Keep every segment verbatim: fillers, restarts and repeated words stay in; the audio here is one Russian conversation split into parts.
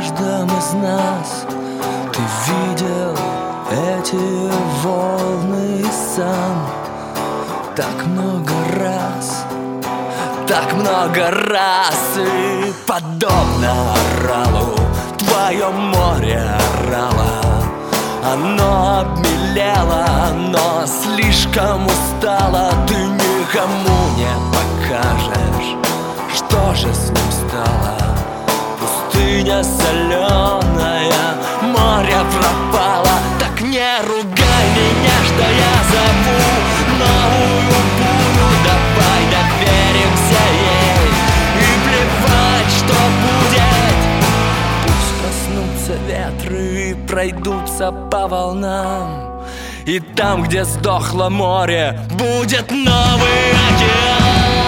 каждом из нас ты видел эти волны сам. Так много раз, так много раз. И подобно оралу твое море орало. Оно обмелело, но слишком устало. Ты никому не покажешь, что же с ним стало. Пустыня соленая, море пропало. Так не ругай меня, что я зову новую бурю. Давай доверимся ей и плевать, что будет. Пусть проснутся ветры и пройдутся по волнам, и там, где сдохло море, будет новый океан.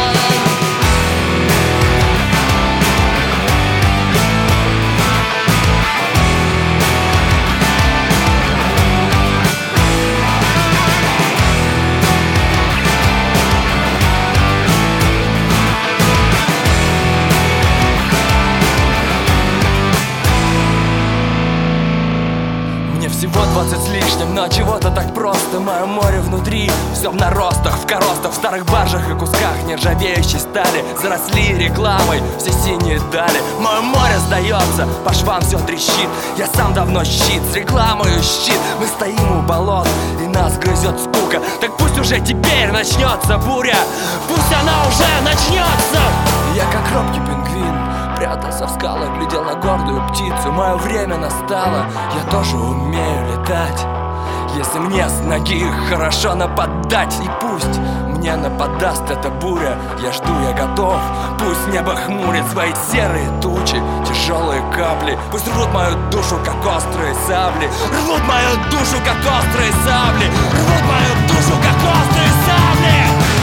Всего двадцать с лишним, но чего-то так просто. Мое море внутри, все в наростах, в коростах, в старых баржах и кусках нержавеющей стали. Заросли рекламой все синие дали. Мое море сдается, по швам все трещит. Я сам давно щит, с рекламою щит. Мы стоим у болот, и нас грызет скука. Так пусть уже теперь начнется буря, пусть она уже начнется. Я как робкий пингвин прятался в скалах, глядел на гордую птицу. Мое время настало, я тоже умею летать. Если мне с ноги хорошо нападать, и пусть мне нападаст эта буря, я жду, я готов. Пусть небо хмурит свои серые тучи, тяжелые капли. Пусть рвут мою душу, как острые сабли. Рвут мою душу, как острые сабли. Рвут мою душу, как острые сабли.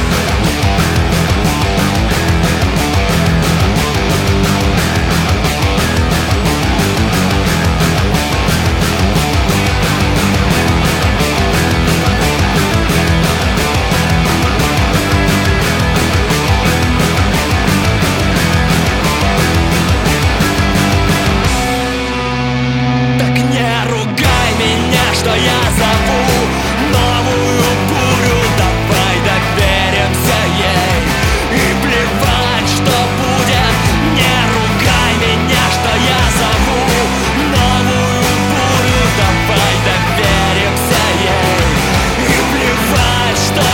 Что я зову новую бурю, давай доверимся ей и плевать, что будет. Не ругай меня, что я зову новую бурю, давай доверимся ей и плевать, что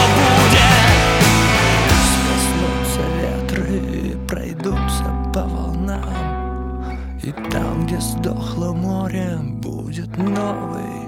будет. Проснутся ветры и пройдутся по волнам, и там, где сдохло море, будет новый